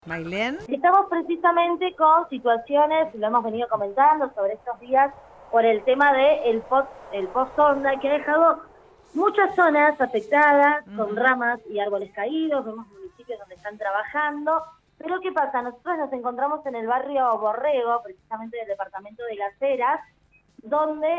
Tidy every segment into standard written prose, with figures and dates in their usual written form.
Mailén. Estamos precisamente con situaciones, lo hemos venido comentando sobre estos días, por el tema de el post-sonda, que ha dejado muchas zonas afectadas, con ramas y árboles caídos, vemos municipios donde están trabajando, pero ¿qué pasa? Nosotros nos encontramos en el barrio Borrego, precisamente del departamento de Las Heras, donde,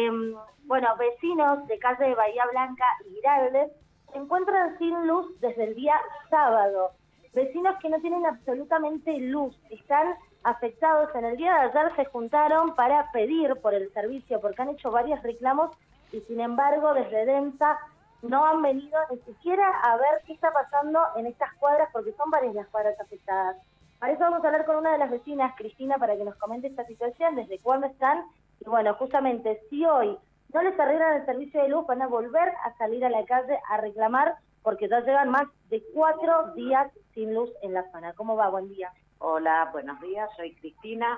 vecinos de calle de Bahía Blanca y Giraldes se encuentran sin luz desde el día sábado. Vecinos que no tienen absolutamente luz, están afectados. En el día de ayer se juntaron para pedir por el servicio, porque han hecho varios reclamos y sin embargo desde Densa no han venido ni siquiera a ver qué está pasando en estas cuadras, porque son varias las cuadras afectadas. Para eso vamos a hablar con una de las vecinas, Cristina, para que nos comente esta situación, desde cuándo están. Y bueno, justamente, si hoy no les arreglan el servicio de luz, van a volver a salir a la calle a reclamar, porque ya llevan más de 4 días sin luz en la zona. ¿Cómo va? Buen día. Hola, buenos días, soy Cristina.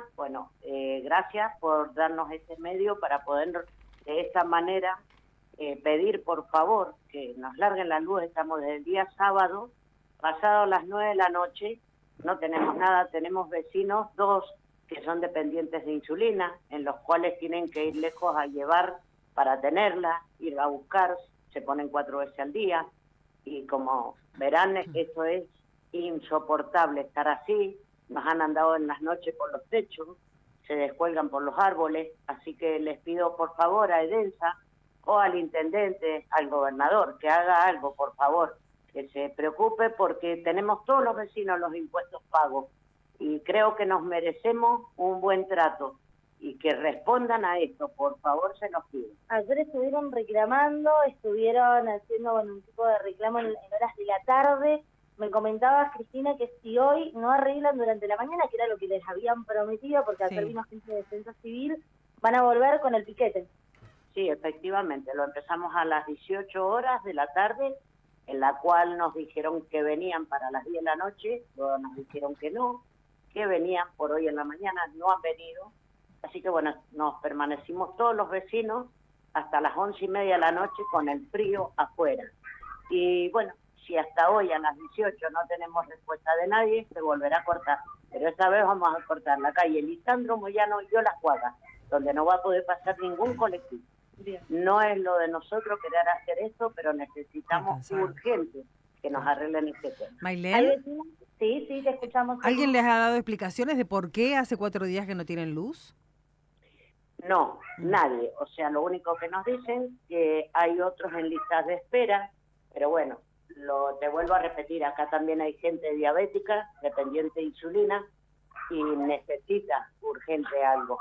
Gracias por darnos este medio para poder de esta manera pedir por favor que nos larguen la luz. Estamos desde el día sábado, pasado las 9 de la noche, no tenemos nada, tenemos vecinos, 2 que son dependientes de insulina, en los cuales tienen que ir lejos a llevar para tenerla, ir a buscar, se ponen 4 veces al día, y como verán, esto es insoportable estar así. Nos han andado en las noches por los techos, se descuelgan por los árboles, así que les pido por favor a Edensa o al intendente, al gobernador, que haga algo, por favor, que se preocupe, porque tenemos todos los vecinos los impuestos pagos y creo que nos merecemos un buen trato y que respondan a esto, por favor, se los pido. Ayer estuvieron reclamando, estuvieron haciendo un tipo de reclamo en horas de la tarde. Me comentabas, Cristina, que si hoy no arreglan durante la mañana, que era lo que les habían prometido, porque ayer vino gente de Defensa Civil, van a volver con el piquete. Sí, efectivamente, lo empezamos a las 18 horas de la tarde, en la cual nos dijeron que venían para las 10 de la noche, luego nos dijeron que no, que venían por hoy en la mañana, no han venido. Así que bueno, nos permanecimos todos los vecinos hasta las 11:30 de la noche con el frío afuera. Y bueno, si hasta hoy a las 18 no tenemos respuesta de nadie, se volverá a cortar. Pero esta vez vamos a cortar la calle Lisandro Moyano y Las Cuagas, donde no va a poder pasar ningún colectivo. Bien. No es lo de nosotros querer hacer esto, pero necesitamos urgente que nos arreglen este tema. Mailén. Sí, te escuchamos. ¿Alguien les ha dado explicaciones de por qué hace 4 días que no tienen luz? No, nadie. O sea, lo único que nos dicen que hay otros en listas de espera, pero bueno, te vuelvo a repetir, acá también hay gente diabética, dependiente de insulina, y necesita urgente algo.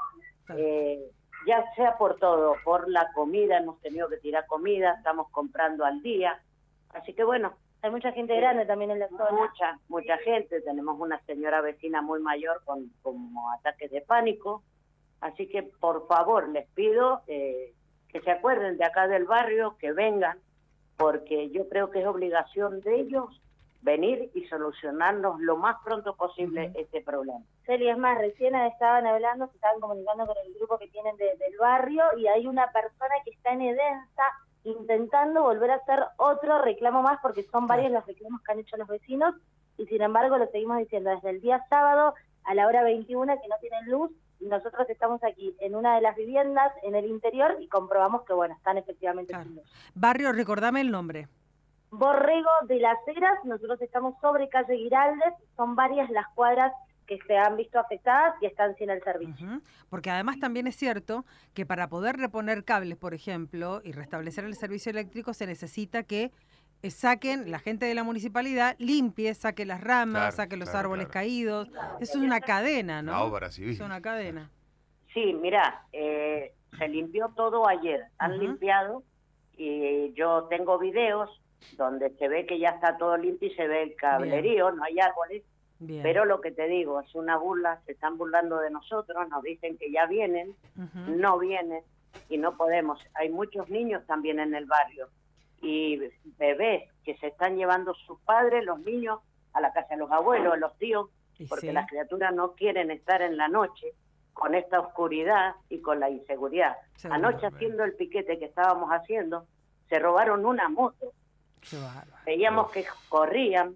Ya sea por todo, por la comida, hemos tenido que tirar comida, estamos comprando al día, así que bueno. Hay mucha gente grande también en la zona. Mucha gente, tenemos una señora vecina muy mayor con como ataques de pánico, así que por favor les pido que se acuerden de acá del barrio, que vengan, porque yo creo que es obligación de ellos venir y solucionarnos lo más pronto posible este problema. Celia, es más, recién estaban hablando, se estaban comunicando con el grupo que tienen del barrio, y hay una persona que está en Edensa intentando volver a hacer otro reclamo más, porque son varios los reclamos que han hecho los vecinos, y sin embargo lo seguimos diciendo desde el día sábado a la hora 21 que no tienen luz. Nosotros estamos aquí en una de las viviendas en el interior y comprobamos que bueno, están efectivamente sin luz. Barrio, recordame el nombre. Borrego de Las Heras. Nosotros estamos sobre calle Giraldes, son varias las cuadras que se han visto afectadas y están sin el servicio. Porque además también es cierto que para poder reponer cables, por ejemplo, y restablecer el servicio eléctrico, se necesita que saquen, la gente de la municipalidad limpie, saque las ramas, saque los árboles caídos. Eso es una cadena, ¿no? Una obra civil. Es una cadena. Sí, mira, se limpió todo ayer, han limpiado, y yo tengo videos donde se ve que ya está todo limpio y se ve el cablerío, no hay árboles. Bien. Pero lo que te digo, es una burla, se están burlando de nosotros, nos dicen que ya vienen, no vienen y no podemos. Hay muchos niños también en el barrio y bebés que se están llevando sus padres, los niños, a la casa de los abuelos, a los tíos, porque las criaturas no quieren estar en la noche con esta oscuridad y con la inseguridad. Anoche haciendo el piquete que estábamos haciendo, se robaron una moto. Veíamos que corrían,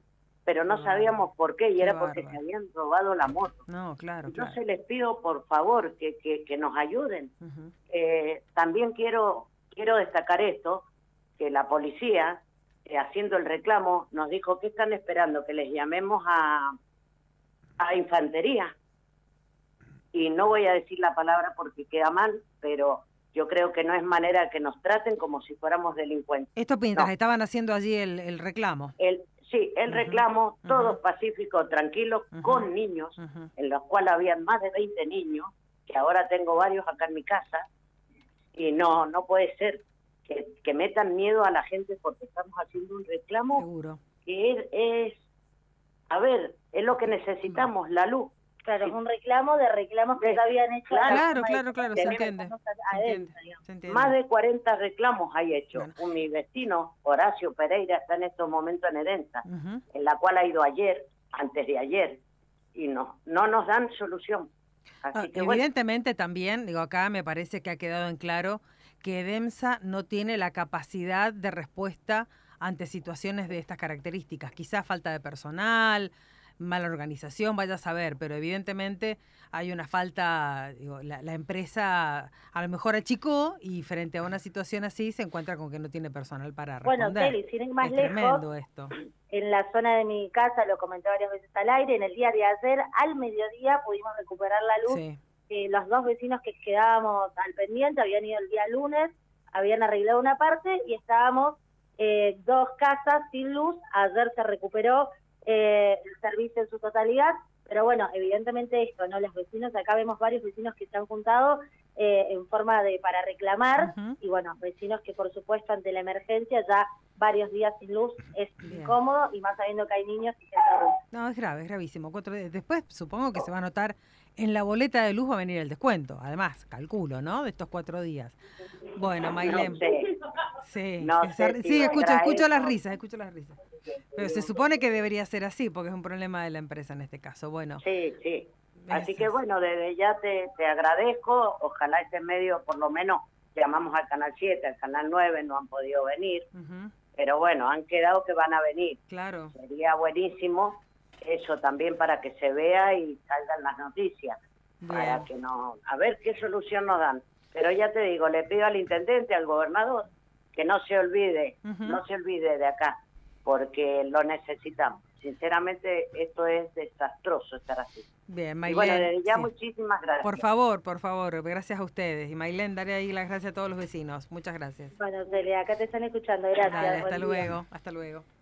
pero no Qué sabíamos por qué, y Qué era porque se bárbaro. habían robado la moto. No, claro, claro. Entonces les pido por favor que nos ayuden. Ujú. También quiero destacar esto, que la policía, haciendo el reclamo, nos dijo que están esperando que les llamemos a infantería. Y no voy a decir la palabra porque queda mal, pero yo creo que no es manera que nos traten como si fuéramos delincuentes. Esto mientras No. estaban haciendo allí el reclamo. Sí, el reclamo, todos pacíficos, tranquilos, con niños, en los cuales habían más de 20 niños, que ahora tengo varios acá en mi casa, y no puede ser que metan miedo a la gente porque estamos haciendo un reclamo. Seguro. Que es lo que necesitamos, la luz. Claro, es un reclamo de reclamos que ya habían hecho. Claro, se tenemos- entiende. Se entiende. Más de 40 reclamos hay hecho. Bueno. Mi vecino, Horacio Pereira, está en estos momentos en Herenza, Ujú. en la cual ha ido ayer, antes de ayer, y no nos dan solución. Así que Evidentemente también, digo, acá me parece que ha quedado en claro que EDEMSA no tiene la capacidad de respuesta ante situaciones de estas características. Quizás falta de personal, mala organización, vaya a saber, pero evidentemente hay una falta, digo, la empresa a lo mejor achicó y frente a una situación así se encuentra con que no tiene personal para responder. Bueno, Celi, sin ir más es lejos, tremendo esto. en la zona de mi casa, lo comenté varias veces al aire, en el día de ayer, al mediodía, pudimos recuperar la luz. Sí. Los dos vecinos que quedábamos al pendiente habían ido el día lunes, habían arreglado una parte y estábamos 2 casas sin luz. Ayer se recuperó el servicio en su totalidad, pero bueno, evidentemente esto, ¿no? Los vecinos, acá vemos varios vecinos que se han juntado en forma para reclamar, y bueno, vecinos que por supuesto ante la emergencia ya varios días sin luz es incómodo, y más sabiendo que hay niños y gente adulta. No, es grave, es gravísimo. 4 días. Después supongo que se va a notar en la boleta de luz, va a venir el descuento, además, calculo, ¿no? De estos 4 días. Bueno, Maylem. No sé. Sí, No sé si escucho eso. las risas. Pero se supone que debería ser así, porque es un problema de la empresa en este caso. Bueno. Sí. Así que bueno, desde ya te agradezco. Ojalá este medio, por lo menos, llamamos al Canal 7, al Canal 9, no han podido venir. Pero bueno, han quedado que van a venir. Claro. Sería buenísimo eso también para que se vea y salgan las noticias. Bien. Para que a ver qué solución nos dan. Pero ya te digo, le pido al intendente, al gobernador, que no se olvide de acá, porque lo necesitamos. Sinceramente, esto es desastroso estar así. Bien, Maylem. Y bueno, desde ya muchísimas gracias. Por favor, gracias a ustedes. Y Maylem, daré ahí las gracias a todos los vecinos. Muchas gracias. Bueno, Celia, acá te están escuchando, gracias. Dale, hasta luego.